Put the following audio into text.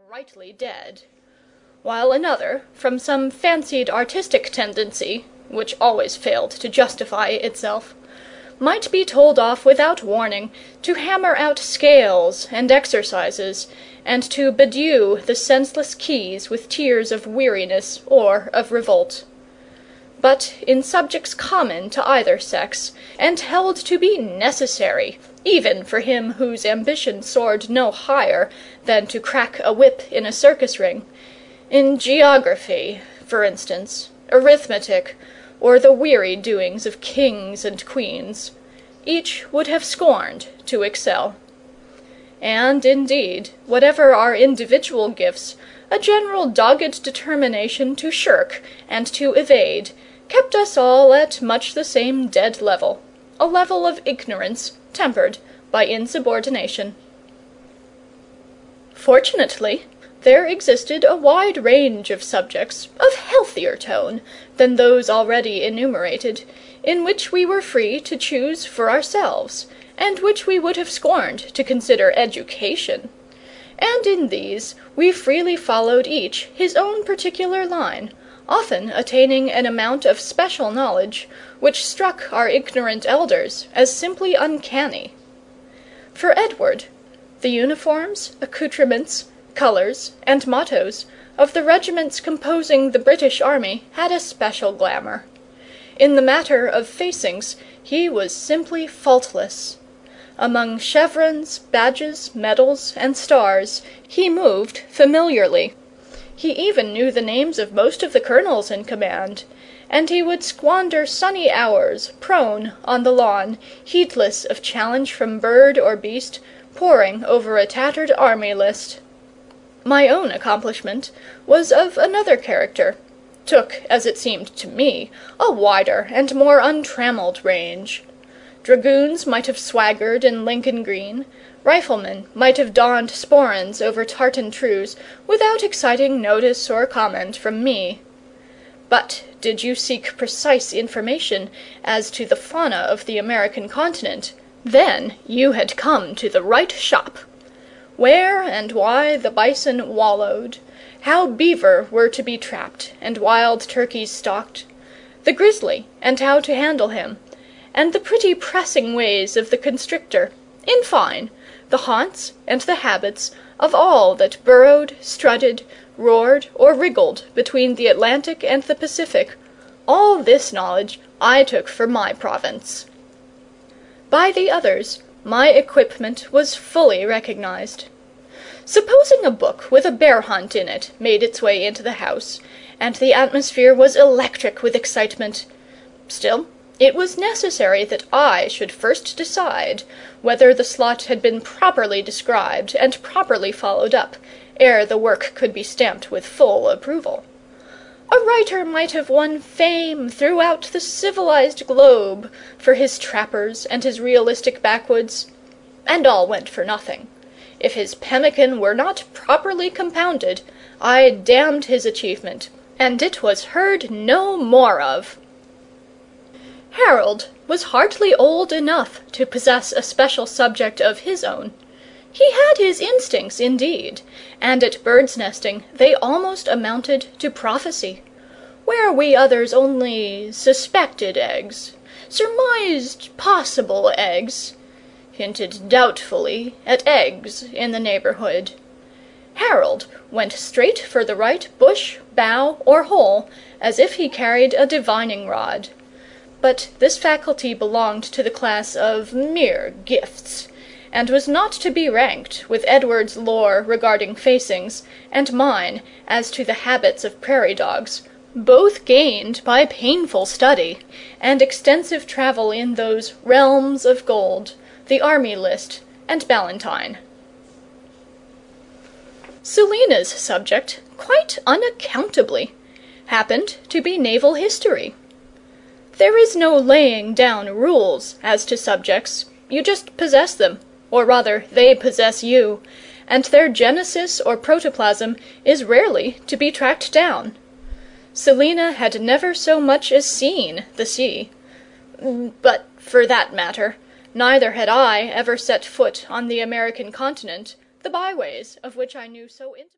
rightly dead; while another, from some fancied artistic tendency, which always failed to justify itself, might be told off without warning to hammer out scales and exercises, and to bedew the senseless keys with tears of weariness or of revolt. But in subjects common to either sex, and held to be necessary even for him whose ambition soared no higher than to crack a whip in a circus ring, in geography, for instance, arithmetic, or the weary doings of kings and queens, each would have scorned to excel. And, indeed, whatever our individual gifts, a general dogged determination to shirk and to evade kept us all at much the same dead level, a level of ignorance tempered by insubordination. Fortunately, there existed a wide range of subjects, of healthier tone than those already enumerated, in which we were free to choose for ourselves, and which we would have scorned to consider education; and in these we freely followed each his own particular line, often attaining an amount of special knowledge which struck our ignorant elders as simply uncanny. For Edward, the uniforms, accoutrements, colours, and mottoes of the regiments composing the British army had a special glamour. In the matter of facings he was simply faultless. Among chevrons, badges, medals, and stars he moved familiarly. He even knew the names of most of the colonels in command, and he would squander sunny hours prone on the lawn, heedless of challenge from bird or beast, poring over a tattered army list. My own accomplishment was of another character, took, as it seemed to me, a wider and more untrammelled range. Dragoons might have swaggered in Lincoln green, riflemen might have donned sporrans over tartan trews, without exciting notice or comment from me. But did you seek precise information as to the fauna of the American continent, then you had come to the right shop. Where and why the bison wallowed, how beaver were to be trapped and wild turkeys stalked, the grizzly and how to handle him, and the pretty pressing ways of the constrictor, in fine, the haunts and the habits of all that burrowed, strutted, roared, or wriggled between the Atlantic and the Pacific, all this knowledge I took for my province. By the others my equipment was fully recognized. Supposing a book with a bear hunt in it made its way into the house, and the atmosphere was electric with excitement, still it was necessary that I should first decide whether the slot had been properly described and properly followed up, ere the work could be stamped with full approval. A writer might have won fame throughout the civilized globe for his trappers and his realistic backwoods, and all went for nothing. If his pemmican were not properly compounded, I damned his achievement, and it was heard no more of. Harold was hardly old enough to possess a special subject of his own. He had his instincts, indeed, and at bird's nesting they almost amounted to prophecy, where we others only suspected eggs, surmised possible eggs, hinted doubtfully at eggs in the neighbourhood. Harold went straight for the right bush, bough, or hole, as if he carried a divining rod. But this faculty belonged to the class of mere gifts, and was not to be ranked with Edward's lore regarding facings, and mine as to the habits of prairie dogs, both gained by painful study, and extensive travel in those realms of gold, the army list, and Ballantyne. Selina's subject, quite unaccountably, happened to be naval history. There is no laying down rules as to subjects, you just possess them, or rather they possess you, and their genesis or protoplasm is rarely to be tracked down. Selina had never so much as seen the sea. But, for that matter, neither had I ever set foot on the American continent, the byways of which I knew so intimately.